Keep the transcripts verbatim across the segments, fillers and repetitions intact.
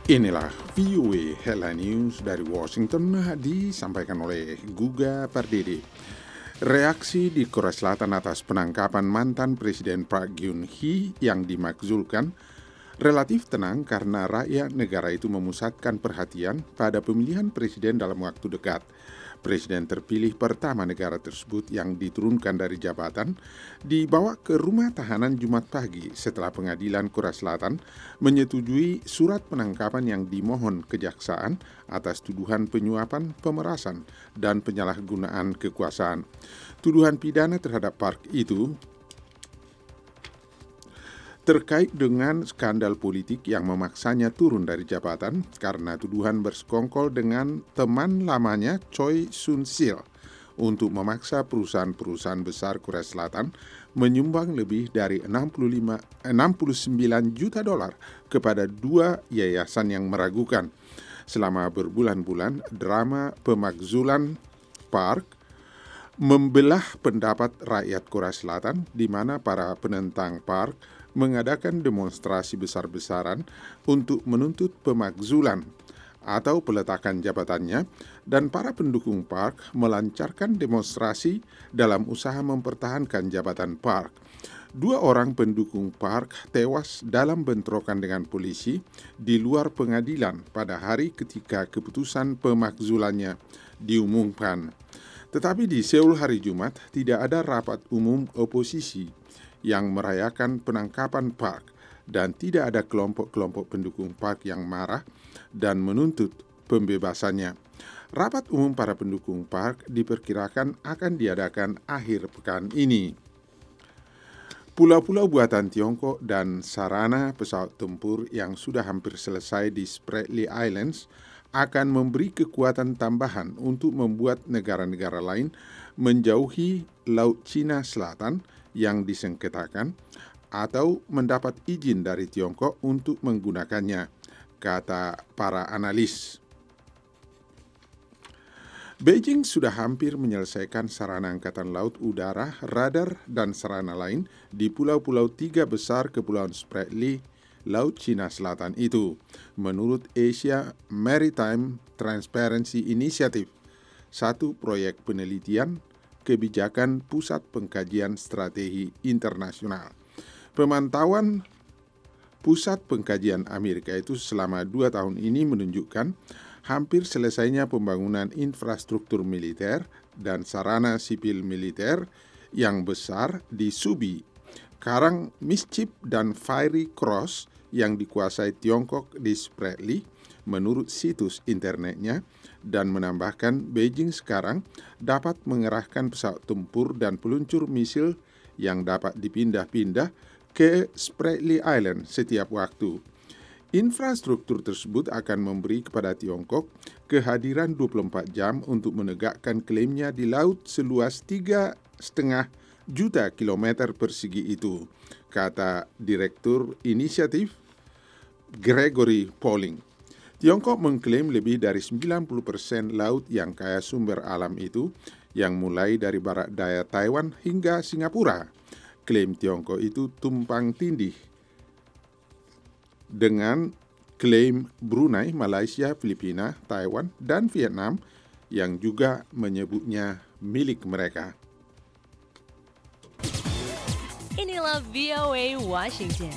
Inilah V O A Headline News dari Washington disampaikan oleh Guga Pardede. Reaksi di Korea Selatan atas penangkapan mantan Presiden Park Geun-hye yang dimakzulkan relatif tenang karena rakyat negara itu memusatkan perhatian pada pemilihan presiden dalam waktu dekat. Presiden terpilih pertama negara tersebut yang diturunkan dari jabatan dibawa ke rumah tahanan Jumat pagi setelah pengadilan Korea Selatan menyetujui surat penangkapan yang dimohon kejaksaan atas tuduhan penyuapan, pemerasan, dan penyalahgunaan kekuasaan. Tuduhan pidana terhadap Park itu terkait dengan skandal politik yang memaksanya turun dari jabatan karena tuduhan bersekongkol dengan teman lamanya Choi Soon-sil untuk memaksa perusahaan-perusahaan besar Korea Selatan menyumbang lebih dari enam puluh lima, enam puluh sembilan juta dolar kepada dua yayasan yang meragukan. Selama berbulan-bulan, drama pemakzulan Park membelah pendapat rakyat Korea Selatan di mana para penentang Park mengadakan demonstrasi besar-besaran untuk menuntut pemakzulan atau peletakan jabatannya, dan para pendukung Park melancarkan demonstrasi dalam usaha mempertahankan jabatan Park. Dua orang pendukung Park tewas dalam bentrokan dengan polisi di luar pengadilan pada hari ketika keputusan pemakzulannya diumumkan. Tetapi di Seoul hari Jumat tidak ada rapat umum oposisi yang merayakan penangkapan Park, dan tidak ada kelompok-kelompok pendukung Park yang marah dan menuntut pembebasannya. Rapat umum para pendukung Park diperkirakan akan diadakan akhir pekan ini. Pulau-pulau buatan Tiongkok dan sarana pesawat tempur yang sudah hampir selesai di Spratly Islands akan memberi kekuatan tambahan untuk membuat negara-negara lain menjauhi Laut Cina Selatan yang disengketakan atau mendapat izin dari Tiongkok untuk menggunakannya, kata para analis. Beijing sudah hampir menyelesaikan sarana angkatan laut, udara, radar, dan sarana lain di pulau-pulau tiga besar Kepulauan Spratly, Laut Cina Selatan itu, menurut Asia Maritime Transparency Initiative, satu proyek penelitian kebijakan Pusat Pengkajian Strategi Internasional. Pemantauan Pusat Pengkajian Amerika itu selama dua tahun ini menunjukkan hampir selesainya pembangunan infrastruktur militer dan sarana sipil militer yang besar di Subi, Karang Mischief, dan Fiery Cross yang dikuasai Tiongkok di Spratly, menurut situs internetnya, dan menambahkan Beijing sekarang dapat mengerahkan pesawat tempur dan peluncur misil yang dapat dipindah-pindah ke Spratly Island setiap waktu. Infrastruktur tersebut akan memberi kepada Tiongkok kehadiran dua puluh empat jam untuk menegakkan klaimnya di laut seluas tiga koma lima juta kilometer persegi itu, kata Direktur Inisiatif Gregory Poling. Tiongkok mengklaim lebih dari sembilan puluh persen laut yang kaya sumber alam itu, yang mulai dari barat daya Taiwan hingga Singapura. Klaim Tiongkok itu tumpang tindih dengan klaim Brunei, Malaysia, Filipina, Taiwan, dan Vietnam yang juga menyebutnya milik mereka. Inilah V O A Washington.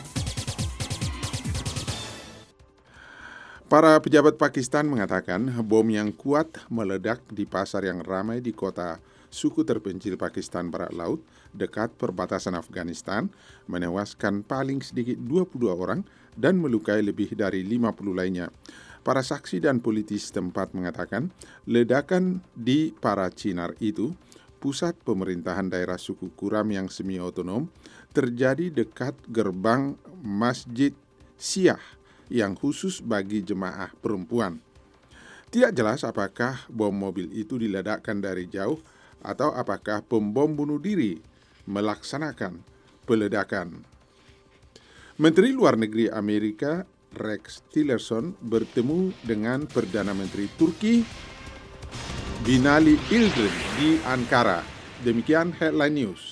Para pejabat Pakistan mengatakan bom yang kuat meledak di pasar yang ramai di kota suku terpencil Pakistan Barat Laut dekat perbatasan Afghanistan, menewaskan paling sedikit dua puluh dua orang dan melukai lebih dari lima puluh lainnya. Para saksi dan politis setempat mengatakan ledakan di Parachinar itu, pusat pemerintahan daerah suku Kuram yang semi-otonom, terjadi dekat gerbang Masjid Syiah yang khusus bagi jemaah perempuan. Tidak jelas apakah bom mobil itu diledakkan dari jauh atau apakah pembom bunuh diri melaksanakan peledakan. Menteri Luar Negeri Amerika Rex Tillerson bertemu dengan Perdana Menteri Turki Binali Yildirim di Ankara. Demikian Headline News.